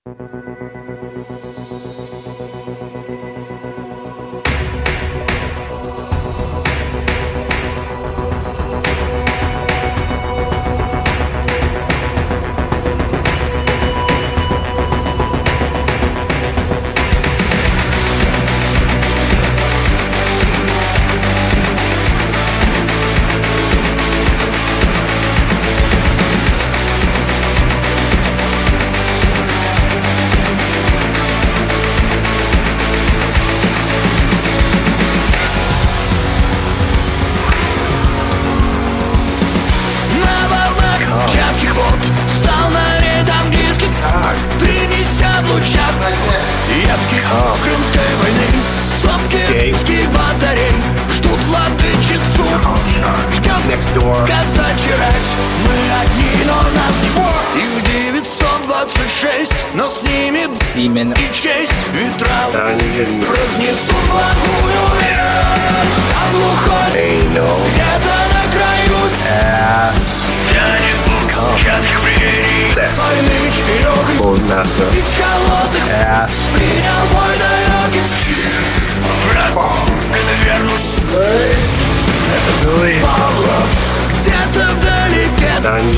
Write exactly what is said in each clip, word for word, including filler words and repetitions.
Ядки Крымской войны, слабких батарей ждут владычицу. Ждем казачий рейс, мы одни, но нас не двое. Их девятьсот двадцать шесть, но снимет Симен и честь. Ветра разнесут благую весть. Там глухой, где-то на краю тянет лук, час времени. Войны четырех, ведь холодных принял бой далекий. Враг, это вернуть. Это Павлов, где-то вдалеке.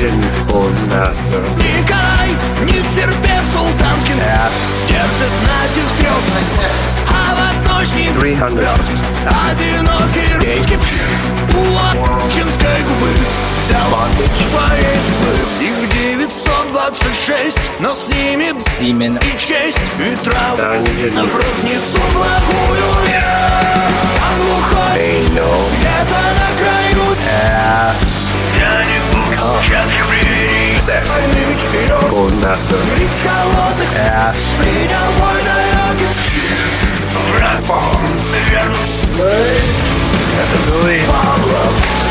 Николай, не стерпев султанский, держит натиск трёх, а восточный верст одинокий русский у Ачинской губы взял своей зубы. Их девятьсот двадцать шесть, но снимет Симен и честь. Ветра разнесут благую весть. Там глухой, где-то на краю тянет лук, час времени. Войны четырех, ведь холодных принял бой далекий. Враг вернуть. Это Павлов.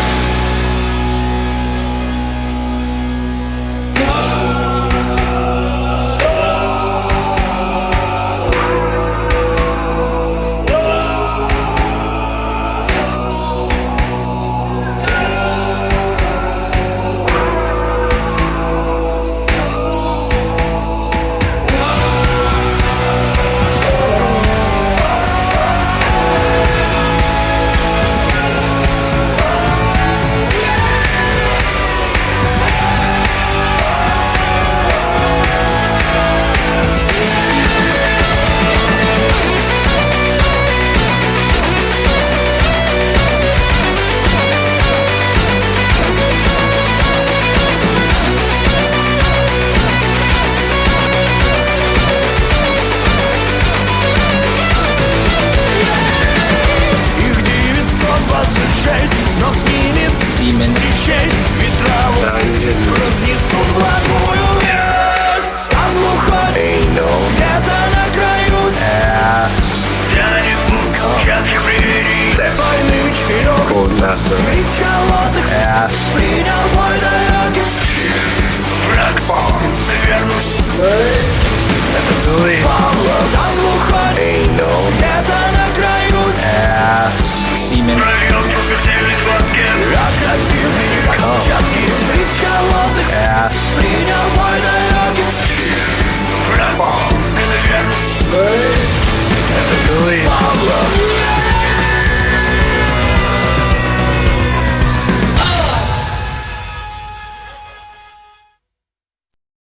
Но снимет Симен и честь. Ветра разнесут благую весть. Там глухой, где-то на краю тянет лук, час времени. Войны четырех, ведь холодных принял бой далекий. Враг вернуть. Это Павлов. Там глухой, где-то на краю Симен. Как обидный, как чатки, жить холодных принял бой далекий.